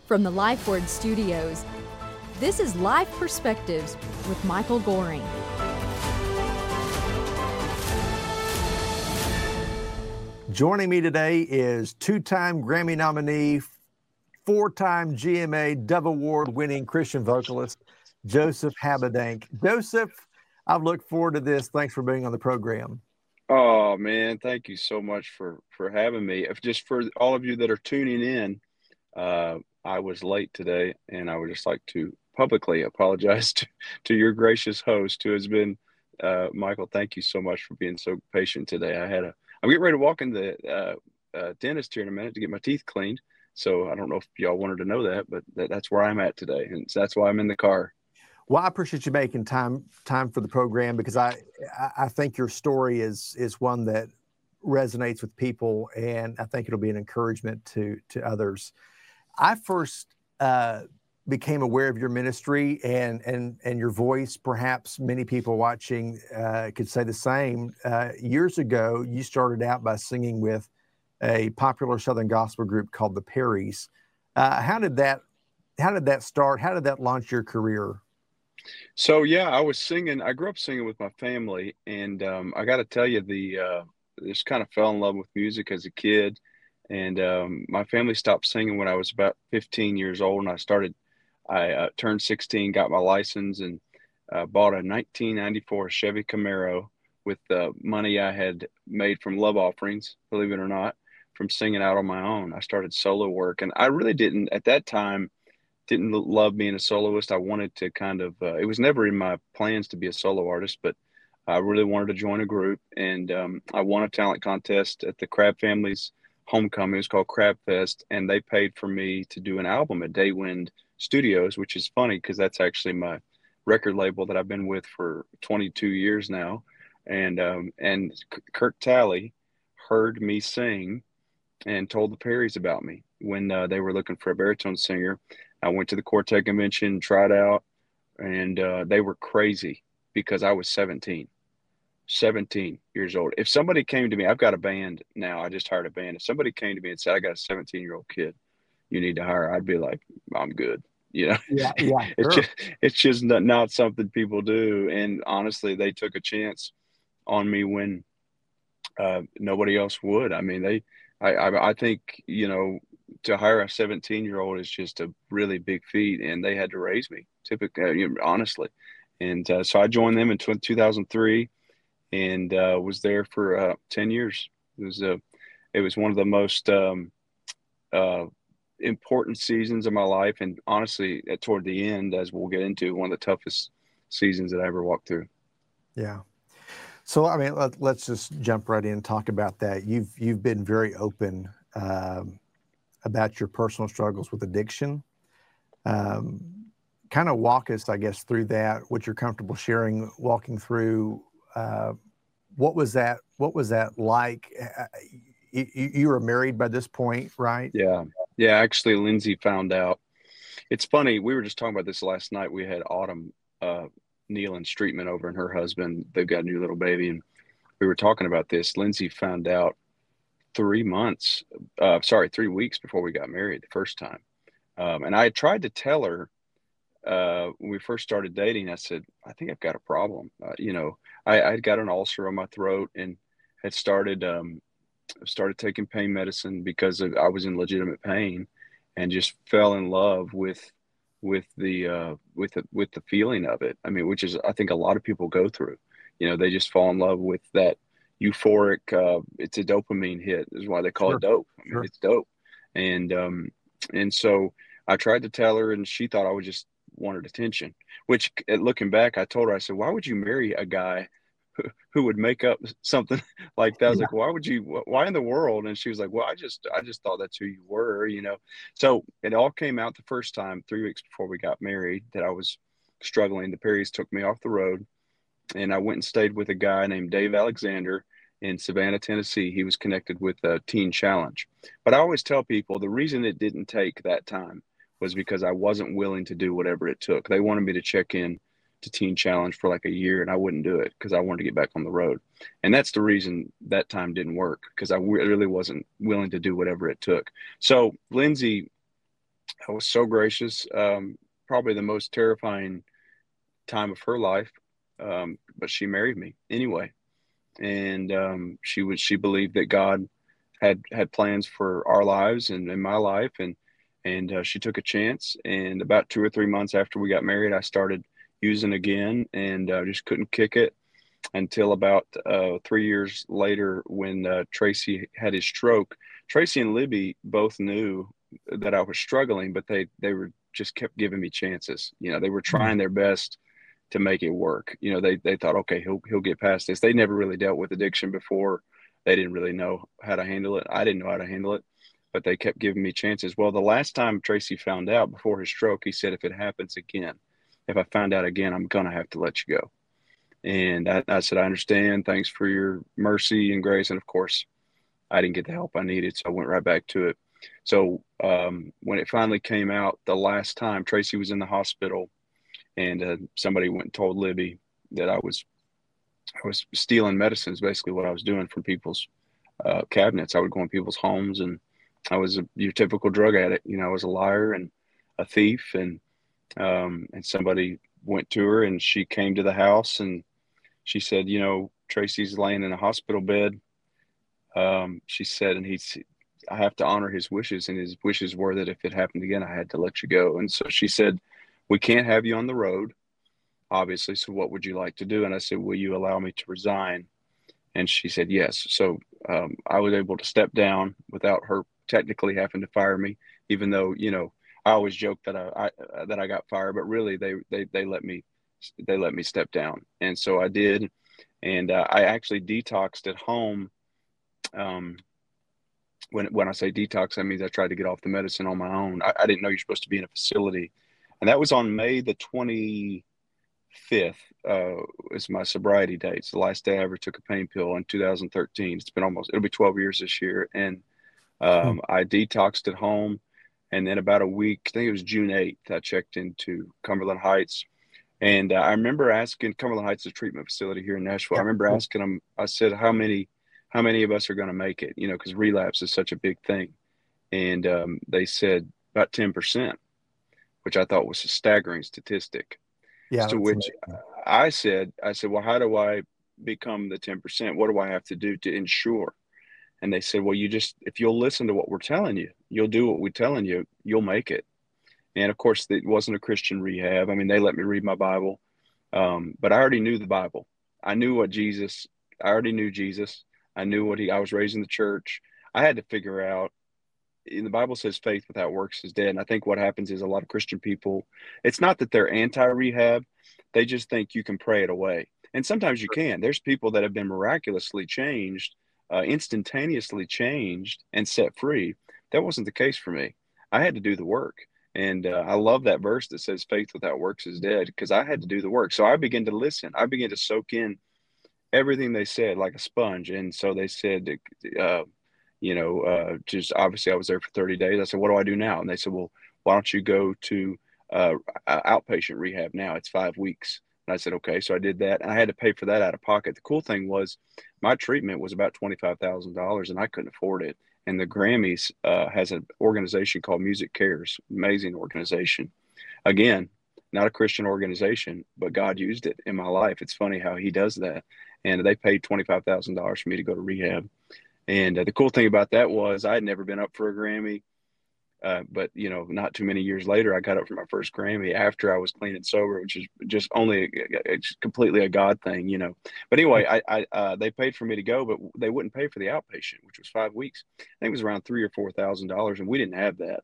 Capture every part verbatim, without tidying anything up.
From the LifeWord Studios, this is Life Perspectives with Michael Goring. Joining me today is two-time Grammy nominee, four-time G M A Dove Award-winning Christian vocalist, Joseph Habedank. Joseph, I've looked forward to this. Thanks for being on the program. Oh, man, thank you so much for, for having me. If just for all of you that are tuning in, uh, I was late today, and I would just like to publicly apologize to, to your gracious host, who has been, uh, Michael, thank you so much for being so patient today. I had a, I'm getting ready to walk in the uh, uh, dentist here in a minute to get my teeth cleaned. So I don't know if y'all wanted to know that, but that, that's where I'm at today. And so that's why I'm in the car. Well, I appreciate you making time time for the program, because I I think your story is is one that resonates with people, and I think it'll be an encouragement to to others. I first uh, became aware of your ministry and and and your voice. Perhaps many people watching uh, could say the same. Uh, years ago, you started out by singing with a popular Southern gospel group called the Perrys. Uh, how did that How did that start? How did that launch your career? So yeah, I was singing. I grew up singing with my family, and um, I got to tell you, the uh, just kind of fell in love with music as a kid. And um, my family stopped singing when I was about fifteen years old, and I started. I uh, turned sixteen, got my license, and uh, bought a nineteen ninety-four Chevy Camaro with the money I had made from love offerings, believe it or not, from singing out on my own. I started solo work, and I really didn't at that time. Didn't love being a soloist. I wanted to kind of, uh, it was never in my plans to be a solo artist, but I really wanted to join a group. And um, I won a talent contest at the Crab Family's homecoming. It was called Crab Fest. And they paid for me to do an album at Daywind Studios, which is funny because that's actually my record label that I've been with for twenty-two years now. And, um, and Kirk Talley heard me sing and told the Perrys about me when uh, they were looking for a baritone singer. I went to the Quartet convention, tried out, and uh, they were crazy because I was seventeen, seventeen years old. If somebody came to me, I've got a band now. I just hired a band. If somebody came to me and said, I got a seventeen-year-old kid you need to hire, I'd be like, I'm good. You know, yeah, yeah, sure. it's just, it's just not, not something people do. And honestly, they took a chance on me when uh, nobody else would. I mean, they, I, I, I think, you know, to hire a seventeen year old is just a really big feat, and they had to raise me typically, you know, honestly. And uh, so I joined them in two thousand three and uh, was there for uh, ten years. It was a, it was one of the most um, uh, important seasons of my life. And honestly, toward the end, as we'll get into, one of the toughest seasons that I ever walked through. Yeah. So, I mean, let, let's just jump right in and talk about that. You've, you've been very open um, about your personal struggles with addiction. Um, kind of walk us, I guess, through that, what you're comfortable sharing, walking through. Uh, what was that, what was that like? Uh, you, you were married by this point, right? Yeah. Yeah. Actually, Lindsay found out. It's funny. We were just talking about this last night. We had Autumn, uh, Neal and Streetman over, and her husband, they've got a new little baby. And we were talking about this. Lindsay found out three months, uh, sorry, three weeks before we got married the first time. Um, and I had tried to tell her uh, when we first started dating, I said, I think I've got a problem. Uh, you know, I had got an ulcer on my throat and had started, um, started taking pain medicine because of, I was in legitimate pain, and just fell in love with, with the, uh, with the, with the feeling of it. I mean, which is, I think a lot of people go through, you know, they just fall in love with that euphoric, uh, it's a dopamine hit is why they call Sure. it dope. I mean, Sure. it's dope. And, um, and so I tried to tell her, and she thought I was just wanted attention, which looking back, I told her, I said, why would you marry a guy who, who would make up something like that? I was Yeah. like, why would you, why in the world? And she was like, well, I just, I just thought that's who you were, you know? So it all came out the first time, three weeks before we got married, that I was struggling. The Perrys took me off the road, and I went and stayed with a guy named Dave Alexander in Savannah, Tennessee. He was connected with a Teen Challenge. But I always tell people the reason it didn't take that time was because I wasn't willing to do whatever it took. They wanted me to check in to Teen Challenge for like a year, and I wouldn't do it because I wanted to get back on the road. And that's the reason that time didn't work, because I really wasn't willing to do whatever it took. So Lindsay I was so gracious. Um, probably the most terrifying time of her life. Um, but she married me anyway. And um, she was she believed that God had had plans for our lives and in my life, and and uh, she took a chance. And about two or three months after we got married, I started using again, and uh, just couldn't kick it until about uh, three years later when uh, Tracy had his stroke. Tracy and Libby both knew that I was struggling, but they they were just kept giving me chances. You know, they were Mm. trying their best to make it work. You know, they they thought, okay, he'll he'll get past this. They never really dealt with addiction before. They didn't really know how to handle it. I didn't know how to handle it, but they kept giving me chances. Well, the last time Tracy found out before his stroke, he said, if it happens again, if I find out again, I'm gonna have to let you go. And I, I said, I understand. Thanks for your mercy and grace. And of course, I didn't get the help I needed, so I went right back to it. So um, when it finally came out the last time, Tracy was in the hospital, and uh, somebody went and told Libby that I was I was stealing medicines, basically what I was doing from people's uh, cabinets. I would go in people's homes, and I was a, your typical drug addict. You know, I was a liar and a thief, and um, and somebody went to her, and she came to the house, and she said, you know, Tracy's laying in a hospital bed. Um, she said, and he's, I have to honor his wishes. And his wishes were that if it happened again, I had to let you go. And so she said, we can't have you on the road, obviously. So what would you like to do? And I said, will you allow me to resign? And she said, yes. So um, I was able to step down without her technically having to fire me, even though, you know, I always joke that I, I uh, that I got fired, but really they, they, they let me, they let me step down. And so I did. And uh, I actually detoxed at home. Um, when, when I say detox, that means I tried to get off the medicine on my own. I, I didn't know you're supposed to be in a facility. And that was on May the twenty-fifth, uh, is my sobriety date. It's the last day I ever took a pain pill in two thousand thirteen. It's been almost, it'll be twelve years this year. And Hmm. um, I detoxed at home. And then about a week, I think it was June eighth, I checked into Cumberland Heights. And uh, I remember asking, Cumberland Heights is a treatment facility here in Nashville. I Yep. remember asking them, I said, how many, how many of us are going to make it? You know, because relapse is such a big thing. And um, they said about ten percent, which I thought was a staggering statistic. Yeah, To that's which amazing. I said, I said, well, how do I become the ten percent? What do I have to do to ensure? And they said, well, you just, if you'll listen to what we're telling you, you'll do what we're telling you, you'll make it. And of course, it wasn't a Christian rehab. I mean, they let me read my Bible, um, but I already knew the Bible. I knew what Jesus, I already knew Jesus. I knew what he, I was raised in the church. I had to figure out, in the Bible says faith without works is dead. And I think what happens is a lot of Christian people, it's not that they're anti rehab, they just think you can pray it away. And sometimes you can. There's people that have been miraculously changed, uh, instantaneously changed and set free. That wasn't the case for me. I had to do the work. And uh, I love that verse that says faith without works is dead, because I had to do the work. So I began to listen. I began to soak in everything they said like a sponge. And so they said, uh, you know, uh, just obviously I was there for thirty days. I said, what do I do now? And they said, well, why don't you go to uh, outpatient rehab now? It's five weeks. And I said, okay. So I did that, and I had to pay for that out of pocket. The cool thing was my treatment was about twenty-five thousand dollars, and I couldn't afford it. And the Grammys uh, has an organization called Music Cares, amazing organization. Again, not a Christian organization, but God used it in my life. It's funny how he does that. And they paid twenty-five thousand dollars for me to go to rehab. And uh, the cool thing about that was I had never been up for a Grammy. Uh, but, you know, not too many years later, I got up for my first Grammy after I was clean and sober, which is just only, it's completely a God thing, you know. But anyway, I, I uh, they paid for me to go, but they wouldn't pay for the outpatient, which was five weeks. I think it was around three or four thousand dollars, and we didn't have that.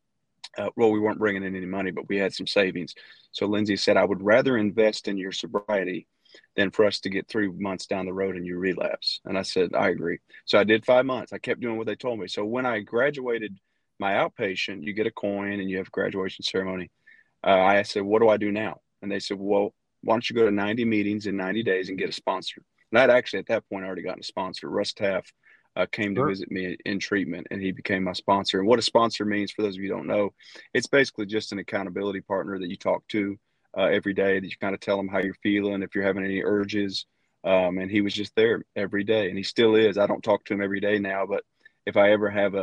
Uh, well, we weren't bringing in any money, but we had some savings. So Lindsay said, I would rather invest in your sobriety than for us to get three months down the road and you relapse. And I said, I agree. So I did five months. I kept doing what they told me. So when I graduated my outpatient, you get a coin and you have a graduation ceremony. Uh, I said, what do I do now? And they said, well, why don't you go to ninety meetings in ninety days and get a sponsor? And I'd actually at that point already gotten a sponsor. Russ Taff uh, came to Sure. visit me in treatment, and he became my sponsor. And what a sponsor means, for those of you who don't know, it's basically just an accountability partner that you talk to uh, every day, that you kind of tell them how you're feeling, if you're having any urges. Um, and he was just there every day, and he still is. I don't talk to him every day now, but if I ever have a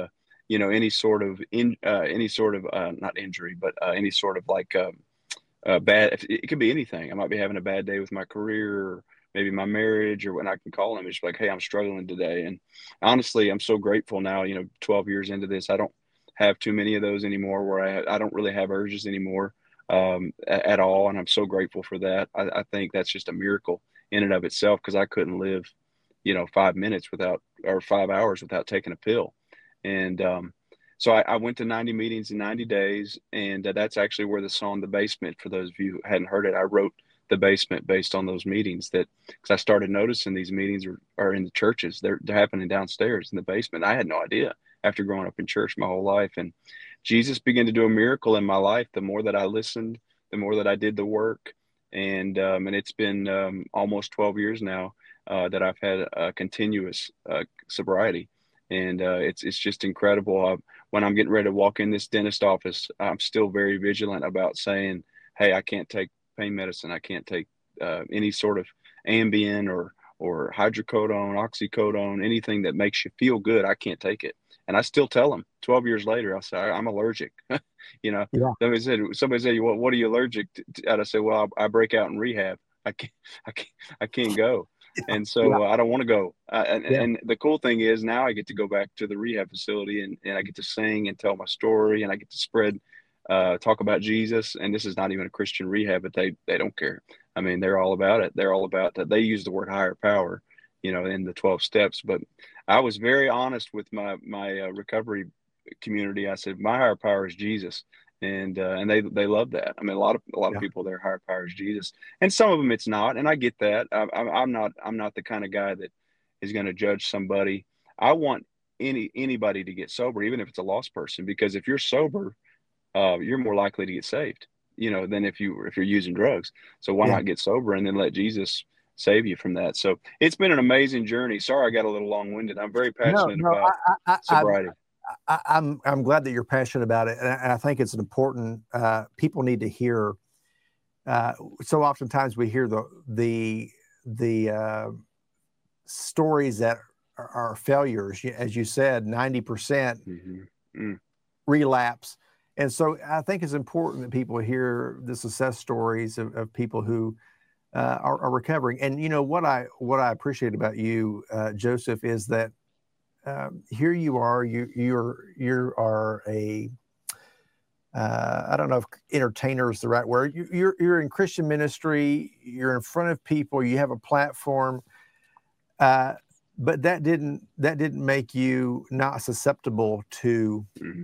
you know, any sort of in uh, any sort of uh, not injury, but uh, any sort of like um, uh, bad. It could be anything. I might be having a bad day with my career, or maybe my marriage, or when I can call him, it's like, hey, I'm struggling today. And honestly, I'm so grateful now. You know, twelve years into this, I don't have too many of those anymore. Where I I don't really have urges anymore um, at, at all, and I'm so grateful for that. I, I think that's just a miracle in and of itself, because I couldn't live, you know, five minutes without, or five hours without taking a pill. And um, so I, I went to ninety meetings in ninety days. And uh, that's actually where the song, The Basement, for those of you who hadn't heard it, I wrote The Basement based on those meetings, that because I started noticing these meetings are, are in the churches. They're, they're happening downstairs in the basement. I had no idea after growing up in church my whole life. And Jesus began to do a miracle in my life. The more that I listened, the more that I did the work. And, um, and it's been um, almost twelve years now uh, that I've had a continuous uh, sobriety. And uh, it's, it's just incredible. Uh, when I'm getting ready to walk in this dentist office, I'm still very vigilant about saying, hey, I can't take pain medicine. I can't take uh, any sort of Ambien or, or hydrocodone, oxycodone, anything that makes you feel good. I can't take it. And I still tell them twelve years later, I say, I'm allergic. you know, Yeah. somebody said, somebody said, well, what are you allergic to? And I said, well, I, I break out in rehab. I can't, I can't, I can't go. And so Yeah. uh, I don't want to go. Uh, and, Yeah. and the cool thing is now I get to go back to the rehab facility, and, and I get to sing and tell my story, and I get to spread, uh, talk about Jesus. And this is not even a Christian rehab, but they, they don't care. I mean, they're all about it. They're all about that. They use the word higher power, you know, in the twelve steps. But I was very honest with my, my uh, recovery community. I said, my higher power is Jesus. And, uh, and they, they love that. I mean, a lot of, a lot of Yeah. people, their higher power is Jesus, and some of them it's not. And I get that. I, I, I'm not, I'm not the kind of guy that is going to judge somebody. I want any, anybody to get sober, even if it's a lost person, because if you're sober, uh, you're more likely to get saved, you know, than if you, if you're using drugs. So why Yeah. not get sober and then let Jesus save you from that? So it's been an amazing journey. Sorry, I got a little long winded. I'm very No, passionate no, about I, I, I, sobriety. I, I'm I'm glad that you're passionate about it, and I, and I think it's an important. Uh, people need to hear. Uh, so oftentimes we hear the the the uh, stories that are, are failures, as you said, ninety percent Mm-hmm. Mm. relapse, and so I think it's important that people hear the success stories of, of people who uh, are, are recovering. And you know what I what I appreciate about you, uh, Joseph, is that. Um, here you are. You you're you are a uh, I don't know if entertainer is the right word. You, you're you're in Christian ministry. You're in front of people. You have a platform, uh, but that didn't that didn't make you not susceptible to Mm-hmm.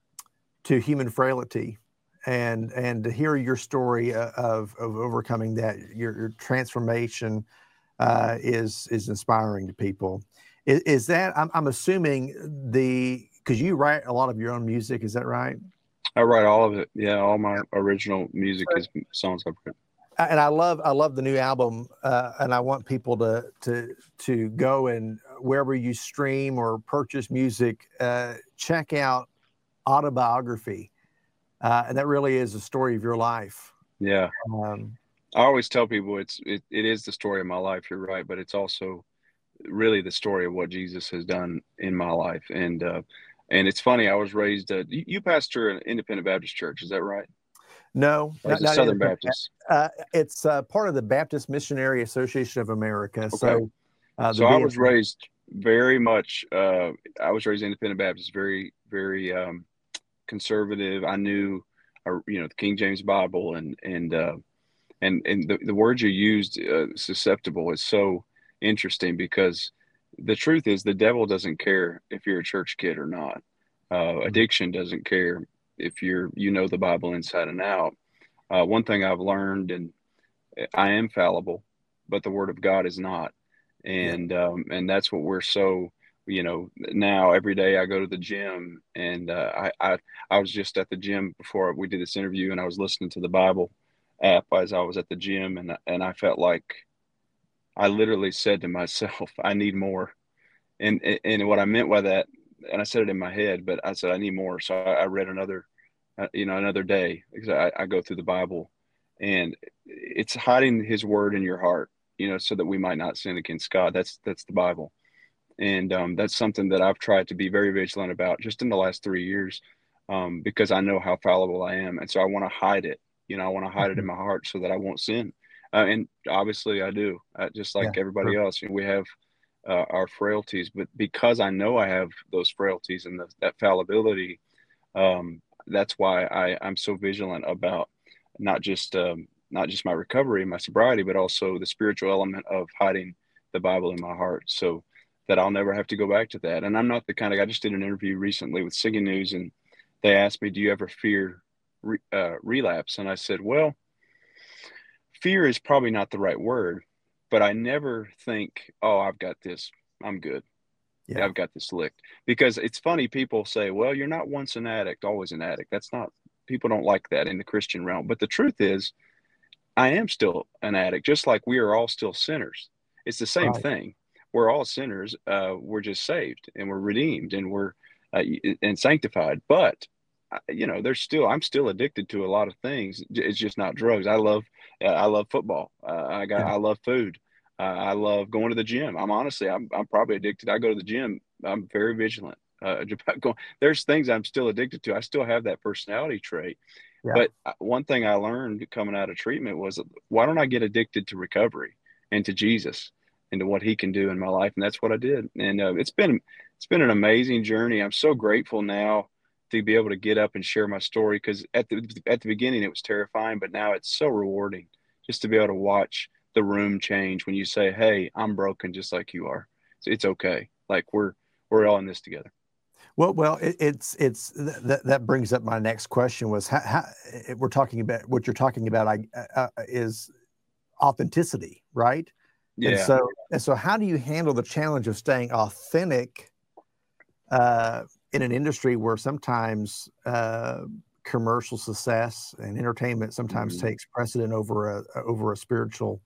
to human frailty. And and to hear your story of of overcoming that, your, your transformation uh, is is inspiring to people. Is, is that I'm, I'm assuming the because you write a lot of your own music, is that right? I write all of it. Yeah, all my original music is songs I've written. And I love I love the new album, uh, and I want people to to to go and wherever you stream or purchase music, uh, check out Autobiography, uh, and that really is a story of your life. Yeah, Um, I always tell people it's it, it is the story of my life. You're right, but it's also really the story of what Jesus has done in my life. And uh, and it's funny. I was raised. Uh, you, you pastor an independent Baptist church, is that right? no, Or is not, it not Southern independent. Baptist? Uh, it's uh, part of the Baptist Missionary Association of America. Okay. So, uh, So I was B M A. raised very much. Uh, I was raised independent Baptist, very very um, conservative. I knew, uh, you know, the King James Bible, and and uh, and and the, the word you used, uh, susceptible, is so interesting, because the truth is the devil doesn't care if you're a church kid or not. Uh, addiction doesn't care if you're you know the Bible inside and out. Uh, one thing I've learned, and I am fallible, but the Word of God is not, Yeah. and um, and that's what we're so. You know, now every day I go to the gym, and uh, I, I I was just at the gym before we did this interview, and I was listening to the Bible app as I was at the gym, and and I felt like I literally said to myself, I need more. And and what I meant by that, and I said it in my head, but I said I need more. So I, I read another, uh, you know, another day, because I, I go through the Bible, and it's hiding His word in your heart, you know, so that we might not sin against God. That's that's the Bible. And um, that's something that I've tried to be very vigilant about just in the last three years, um, because I know how fallible I am. And so I want to hide it. You know, I want to hide it in my heart so that I won't sin. Uh, and obviously I do, uh, just Yeah, like everybody sure. else. You know, we have uh, our frailties, but because I know I have those frailties and the, that fallibility, um, that's why I, I'm so vigilant about not just um, not just my recovery and my sobriety, but also the spiritual element of hiding the Bible in my heart, so that I'll never have to go back to that. And I'm not the kind of I just did an interview recently with Singing News, and they asked me, "Do you ever fear re, uh, relapse?" And I said, "Well, fear is probably not the right word, but I never think, oh, I've got this, I'm good." Yeah, Yeah. I've got this licked. Because it's funny, people say, well, you're not once an addict, always an addict. That's not, people don't like that in the Christian realm. But the truth is, I am still an addict, just like we are all still sinners. It's the same Right. thing. We're all sinners. Uh, we're just saved and we're redeemed and we're uh, and sanctified. But uh, you know, there's still I'm still addicted to a lot of things. It's just not drugs. I love uh, I love football. Uh, I got Yeah. I love food. Uh, I love going to the gym. I'm honestly I'm I'm probably addicted. I go to the gym. I'm very vigilant. Uh, going, there's things I'm still addicted to. I still have that personality trait. Yeah. But uh, one thing I learned coming out of treatment was, why don't I get addicted to recovery and to Jesus and to what He can do in my life? And that's what I did. And uh, it's been it's been an amazing journey. I'm so grateful now to be able to get up and share my story, because at the at the beginning it was terrifying, but now it's so rewarding just to be able to watch the room change when you say, "Hey, I'm broken just like you are. So it's okay. Like we're we're all in this together." Well, well, it, it's it's that that brings up my next question was how, how we're talking about what you're talking about I, uh, is authenticity, right? And Yeah. so and so, how do you handle the challenge of staying authentic uh, in an industry where sometimes uh, commercial success and entertainment sometimes Mhm. takes precedent over a over a spiritual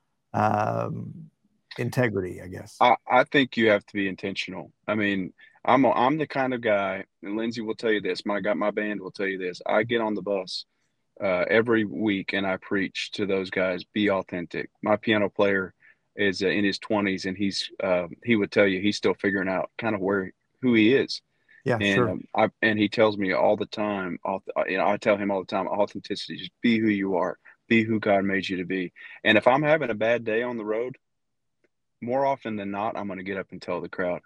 um, integrity, I guess. I, I think you have to be intentional. I mean, I'm a, I'm the kind of guy, and Lindsay will tell you this. My got my band will tell you this. I get on the bus uh, every week and I preach to those guys. Be authentic. My piano player is uh, in his twenties, and he's uh, he would tell you he's still figuring out kind of where who he is. Yeah, And sure. um, I and he tells me all the time. You know, I tell him all the time, authenticity. Just be who you are. Be who God made you to be. And if I'm having a bad day on the road, more often than not, I'm going to get up and tell the crowd.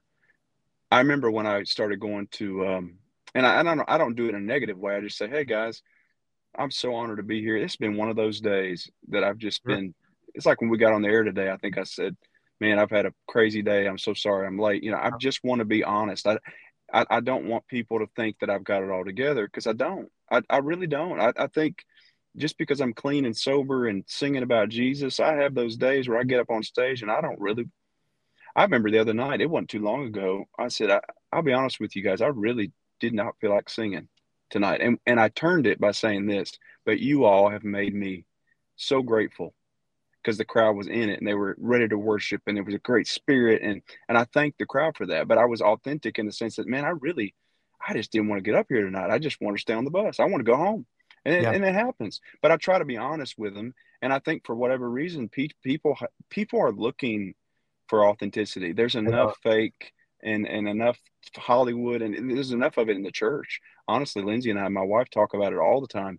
I remember when I started going to, um, and I, I don't, I don't do it in a negative way. I just say, "Hey guys, I'm so honored to be here. It's been one of those days that I've just Sure. been." It's like when we got on the air today. I think I said, "Man, I've had a crazy day. I'm so sorry I'm late." You know, I just want to be honest. I, I, I don't want people to think that I've got it all together, because I don't. I, I really don't. I, I think just because I'm clean and sober and singing about Jesus, I have those days where I get up on stage and I don't really I remember the other night, it wasn't too long ago. I said, I, I'll be honest with you guys, I really did not feel like singing tonight. And and I turned it by saying this, but you all have made me so grateful, because the crowd was in it and they were ready to worship and it was a great spirit. And and I thanked the crowd for that. But I was authentic in the sense that, man, I really I just didn't want to get up here tonight. I just want to stay on the bus. I want to go home. And it, Yeah. and it happens. But I try to be honest with them. And I think for whatever reason, pe- people people are looking for authenticity. There's They enough are. fake and and enough Hollywood, and there's enough of it in the church. Honestly, Lindsay and I, my wife, talk about it all the time.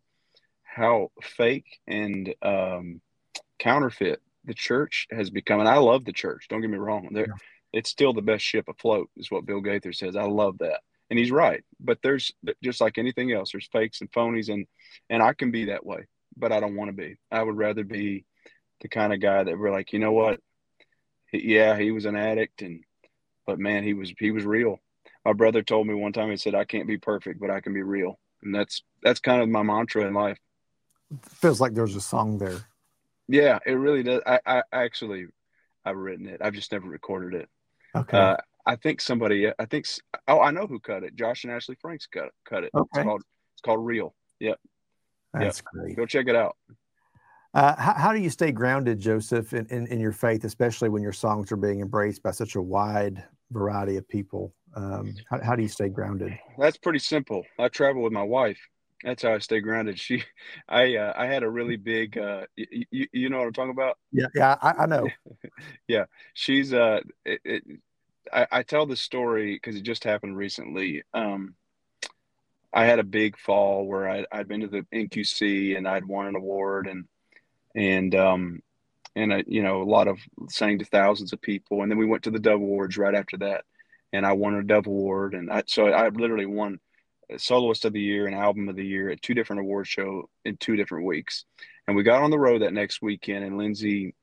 How fake and um, counterfeit the church has become. And I love the church. Don't get me wrong. There, Yeah. it's still the best ship afloat, is what Bill Gaither says. I love that, and he's right. But there's just like anything else. There's fakes and phonies, and and I can be that way, but I don't want to be. I would rather be the kind of guy that we're like, you know what? Yeah, he was an addict, and but man, he was he was real. My brother told me one time, he said, "I can't be perfect, but I can be real," and that's that's kind of my mantra in life. Feels like there's a song there. Yeah, it really does. I, I actually I've written it. I've just never recorded it. Okay. Uh, I think somebody. I think. Oh, I know who cut it. Josh and Ashley Franks cut cut it. It's Okay. called It's called Real. Yep. Yep. That's great. Go check it out. Uh, how, how do you stay grounded, Joseph, in, in, in your faith, especially when your songs are being embraced by such a wide variety of people? Um, how, how do you stay grounded? That's pretty simple. I travel with my wife. That's how I stay grounded. She, I, uh, I had a really big. Uh, y- y- you know what I'm talking about? Yeah, yeah, I, I know. Yeah, she's. Uh, it, it, I, I tell this story because it just happened recently. Um, I had a big fall where I, I'd been to the N Q C and I'd won an award, and and um, and I, you know, a lot of sang to thousands of people. And then we went to the Dove Awards right after that, and I won a Dove Award. And I, so I literally won Soloist of the Year and Album of the Year at two different award shows in two different weeks. And we got on the road that next weekend, and Lindsay,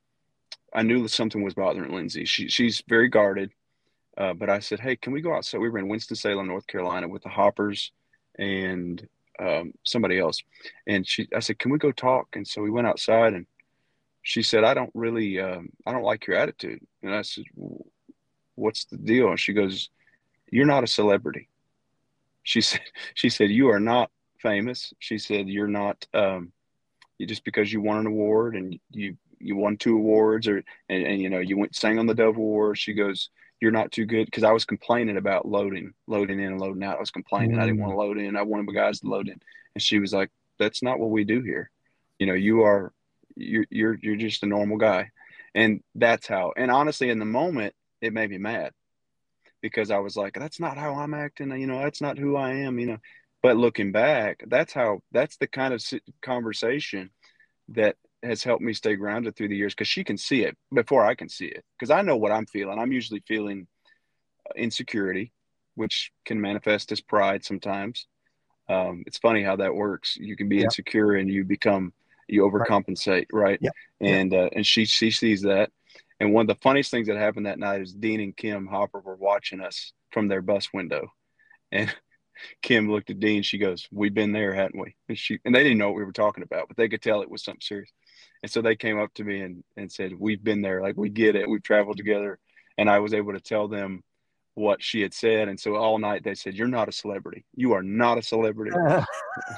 I knew that something was bothering Lindsay. She she's very guarded, uh, but I said, "Hey, can we go outside?" We were in Winston-Salem, North Carolina, with the Hoppers and um, somebody else. And she, I said, "Can we go talk?" And so we went outside, and she said, "I don't really, um, I don't like your attitude." And I said, "What's the deal?" And she goes, "You're not a celebrity." She said, "She said you are not famous." She said, "You're not, um, you just because you won an award and you you won two awards, or and, and you know you went sang on the Dove Award." She goes, "You're not too good," because I was complaining about loading, loading in and loading out. I was complaining I didn't want to load in. I wanted my guys to load in, and she was like, "That's not what we do here. You know, you are you're you're you're just a normal guy," and that's how. And honestly, in the moment, it made me mad because I was like, "That's not how I'm acting. You know, that's not who I am." You know, but looking back, that's how. That's the kind of conversation that has helped me stay grounded through the years, because she can see it before I can see it, because I know what I'm feeling. I'm usually feeling insecurity, which can manifest as pride sometimes. Um, it's funny how that works. You can be Yeah. insecure and you become, you overcompensate, right? Yeah. And uh, and she she sees that. And one of the funniest things that happened that night is Dean and Kim Hopper were watching us from their bus window, and Kim looked at Dean. She goes, "We've been there, hadn't we?" And she and they didn't know what we were talking about, but they could tell it was something serious. And so they came up to me and, and said, "We've been there. Like, we get it. We've traveled together." And I was able to tell them what she had said. And so all night they said, "You're not a celebrity. You are not a celebrity." Uh,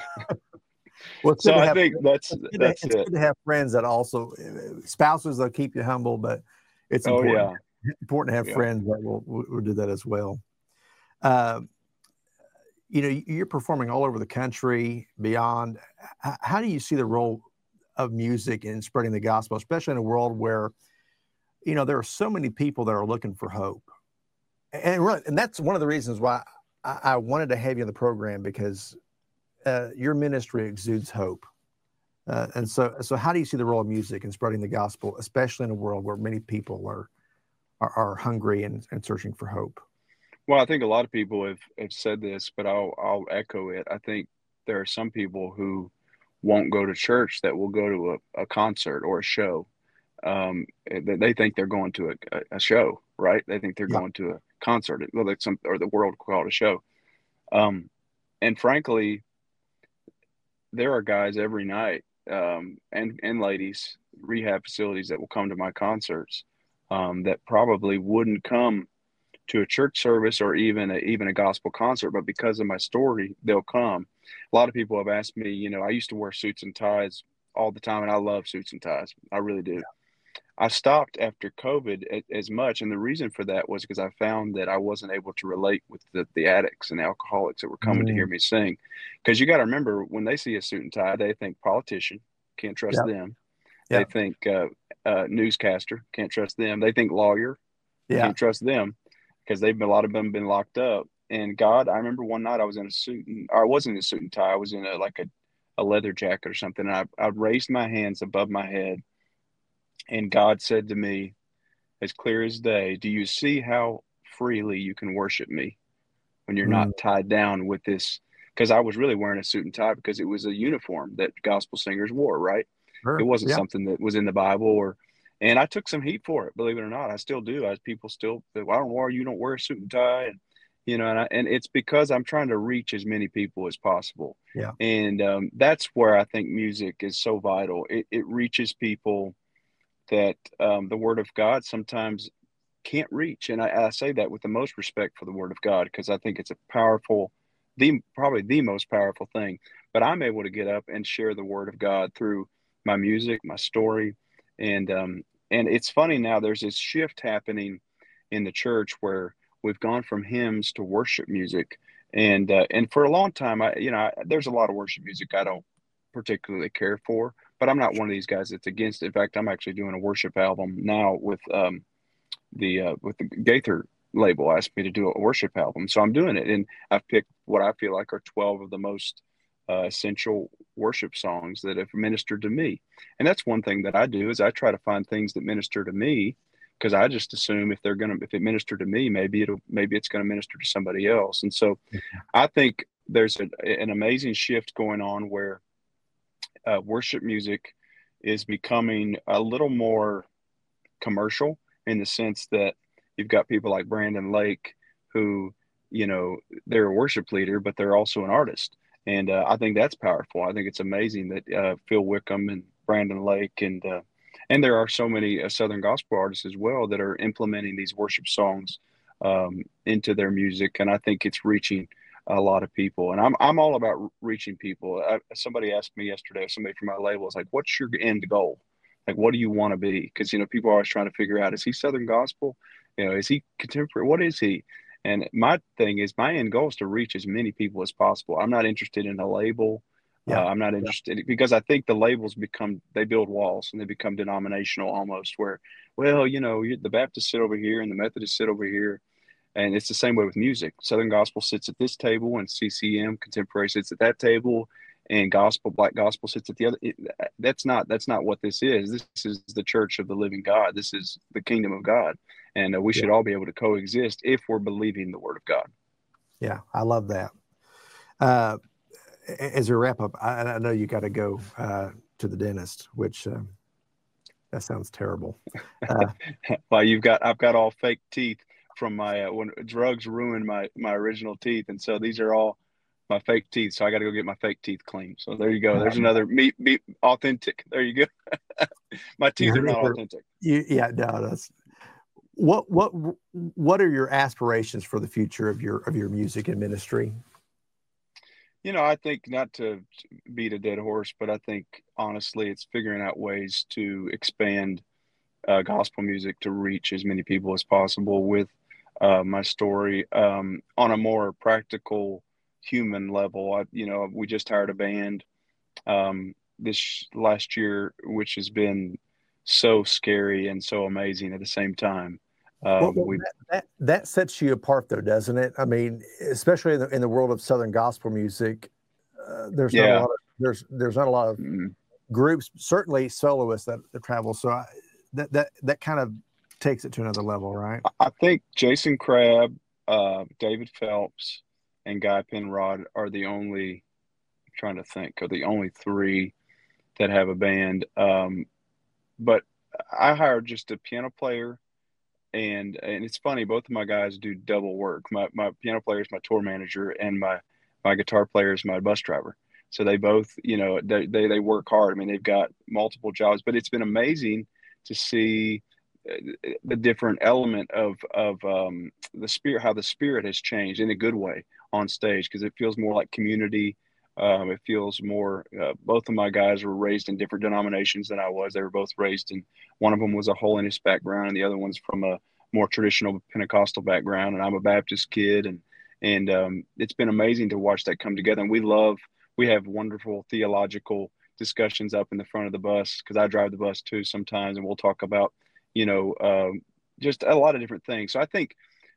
well, it's So good to I have, think that's it's good, that's to, it's it. good to have friends that also, spouses that keep you humble, but it's Oh important, yeah, important to have yeah. friends that will, will, will do that as well. Uh, you know, you're performing all over the country, beyond. How do you see the role of music in spreading the gospel, especially in a world where, you know, there are so many people that are looking for hope? And really, and that's one of the reasons why I, I wanted to have you on the program, because uh, your ministry exudes hope. Uh, and so, so how do you see the role of music in spreading the gospel, especially in a world where many people are are, are hungry and, and searching for hope? Well, I think a lot of people have, have said this, but I'll I'll echo it. I think there are some people who won't go to church that will go to a, a concert or a show. Um, they, they think they're going to a, a show, right? They think they're Yeah. going to a concert, well, like some, or the world call it a show. Um, and frankly, there are guys every night, um, and and ladies, rehab facilities, that will come to my concerts, um, that probably wouldn't come to a church service or even a, even a gospel concert, but because of my story, they'll come. A lot of people have asked me, you know, I used to wear suits and ties all the time, and I love suits and ties. I really do. I stopped after COVID as much, and the reason for that was because I found that I wasn't able to relate with the, the addicts and alcoholics that were coming Mm. to hear me sing. Because you got to remember, when they see a suit and tie, they think politician, can't trust Yeah. them. Yeah. They think uh, uh, newscaster, can't trust them. They think lawyer, Yeah. can't trust them, because they've been, a lot of them been locked up. And God, I remember one night I was in a suit, and, or I wasn't in a suit and tie. I was in a like a, a leather jacket or something. And I, I raised my hands above my head, and God said to me, as clear as day, "Do you see how freely you can worship me when you're Mm. not tied down with this?" Because I was really wearing a suit and tie because it was a uniform that gospel singers wore, right? Sure. It wasn't Yeah. something that was in the Bible, or, and I took some heat for it, believe it or not. I still do. As people still, I don't wear, you don't wear a suit and tie, and you know, and I, and it's because I'm trying to reach as many people as possible. Yeah. And um, that's where I think music is so vital. It, it reaches people that um, the Word of God sometimes can't reach. And I, I say that with the most respect for the Word of God, because I think it's a powerful, the probably the most powerful thing. But I'm able to get up and share the Word of God through my music, my story, and um, and it's funny now. There's this shift happening in the church where we've gone from hymns to worship music, and uh, and for a long time, I you know I, there's a lot of worship music I don't particularly care for, but I'm not one of these guys that's against it. In fact, I'm actually doing a worship album now with um, the uh, with the Gaither label asked me to do a worship album. So I'm doing it. And I've picked what I feel like are twelve of the most uh, essential worship songs that have ministered to me. And that's one thing that I do is I try to find things that minister to me, because I just assume if they're going to, if it ministered to me, maybe it'll, maybe it's going to minister to somebody else. And so I think there's a, an amazing shift going on where uh, worship music is becoming a little more commercial, in the sense that you've got people like Brandon Lake who, you know, they're a worship leader, but they're also an artist. And uh, I think that's powerful. I think it's amazing that uh, Phil Wickham and Brandon Lake and uh, and there are so many uh, Southern gospel artists as well that are implementing these worship songs um, into their music, and I think it's reaching a lot of people. And I'm I'm all about reaching people. I, somebody asked me yesterday, somebody from my label was like, "What's your end goal? Like, what do you want to be?" Because, you know, people are always trying to figure out, is he Southern gospel? You know, is he contemporary? What is he? And my thing is, my end goal is to reach as many people as possible. I'm not interested in a label. Yeah. Uh, I'm not interested, because I think the labels become, they build walls and they become denominational almost, where, well, you know, the Baptists sit over here and the Methodists sit over here. And it's the same way with music. Southern gospel sits at this table and C C M contemporary sits at that table, and gospel, black gospel sits at the other. It, that's not, that's not what this is. This is the church of the living God. This is the kingdom of God. And uh, we should yeah. all be able to coexist if we're believing the word of God. Yeah, I love that. Uh, as a wrap up, I, I know you got to go uh, to the dentist, which uh, that sounds terrible. Uh, well, you've got, I've got all fake teeth from my, uh, when drugs ruined my, my original teeth. And so these are all my fake teeth. So I got to go get my fake teeth cleaned. So there you go. There's another meat, meat authentic. There you go. My teeth are not authentic. You, yeah, no, that's what, what, what are your aspirations for the future of your, of your music and ministry? You know, I think, not to beat a dead horse, but I think honestly, it's figuring out ways to expand uh, gospel music to reach as many people as possible with uh, my story um, on a more practical, human level. I, you know, we just hired a band um, this last year, which has been so scary and so amazing at the same time. Um, well, well, that, that, that sets you apart, though, doesn't it? I mean, especially in the, in the world of Southern gospel music, uh, there's yeah. not a lot of there's there's not a lot of mm. groups, certainly soloists that, that travel. So I, that that that kind of takes it to another level, right? I think Jason Crabb, uh, David Phelps, and Guy Penrod are the only. I'm trying to think are the only three that have a band. Um, but I hired just a piano player. And and it's funny, both of my guys do double work. My my piano player is my tour manager, and my my guitar player is my bus driver. So they both, you know, they, they they work hard. I mean, they've got multiple jobs, but it's been amazing to see the different element of of um, the spirit, how the spirit has changed in a good way on stage, because it feels more like community. Um, it feels more. Uh, both of my guys were raised in different denominations than I was. They were both raised in. One of them was a holiness background, and the other one's from a more traditional Pentecostal background. And I'm a Baptist kid, and and um, it's been amazing to watch that come together. And we love. We have wonderful theological discussions up in the front of the bus, because I drive the bus too sometimes, and we'll talk about, you know, um, just a lot of different things. So I think.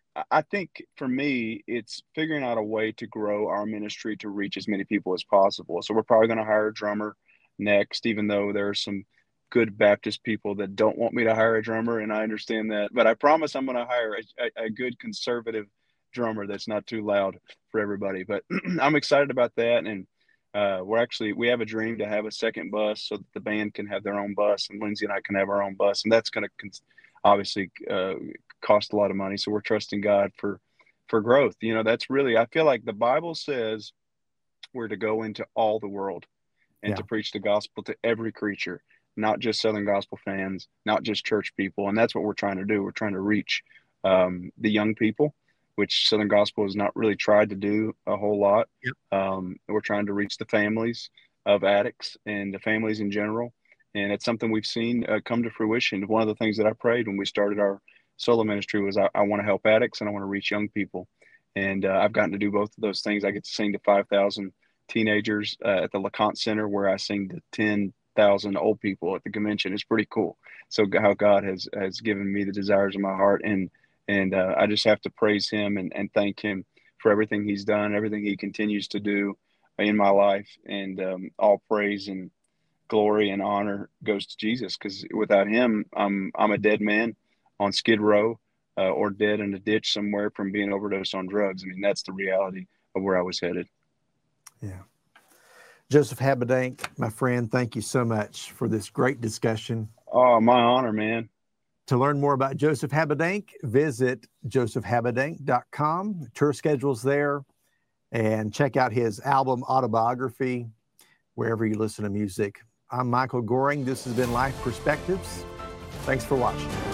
I think for me, it's figuring out a way to grow our ministry to reach as many people as possible. So we're probably going to hire a drummer next, even though there are some good Baptist people that don't want me to hire a drummer, and I understand that. But I promise I'm going to hire a, a, a good conservative drummer that's not too loud for everybody. But I'm excited about that, and uh, we're actually we have a dream to have a second bus so that the band can have their own bus, and Lindsay and I can have our own bus, and that's going to con- obviously. Uh, cost a lot of money. So we're trusting God for, for growth. You know, that's really, I feel like the Bible says we're to go into all the world and yeah. to preach the gospel to every creature, not just Southern gospel fans, not just church people. And that's what we're trying to do. We're trying to reach um, the young people, which Southern gospel has not really tried to do a whole lot. Yep. Um, we're trying to reach the families of addicts and the families in general. And it's something we've seen uh, come to fruition. One of the things that I prayed when we started our solo ministry was I, I want to help addicts and I want to reach young people. And uh, I've gotten to do both of those things. I get to sing to five thousand teenagers uh, at the LeConte Center, where I sing to ten thousand old people at the convention. It's pretty cool. So how God has, has given me the desires of my heart. And, And uh, I just have to praise him and, and thank him for everything he's done, everything he continues to do in my life. And um, all praise and glory and honor goes to Jesus, because without him, I'm I'm a dead man on Skid Row, uh, or dead in a ditch somewhere from being overdosed on drugs. I mean, that's the reality of where I was headed. Yeah. Joseph Habedank, my friend, thank you so much for this great discussion. Oh, my honor, man. To learn more about Joseph Habedank, visit joseph habedank dot com. Tour schedule's there. And check out his album, Autobiography, wherever you listen to music. I'm Michael Goring. This has been Life Perspectives. Thanks for watching.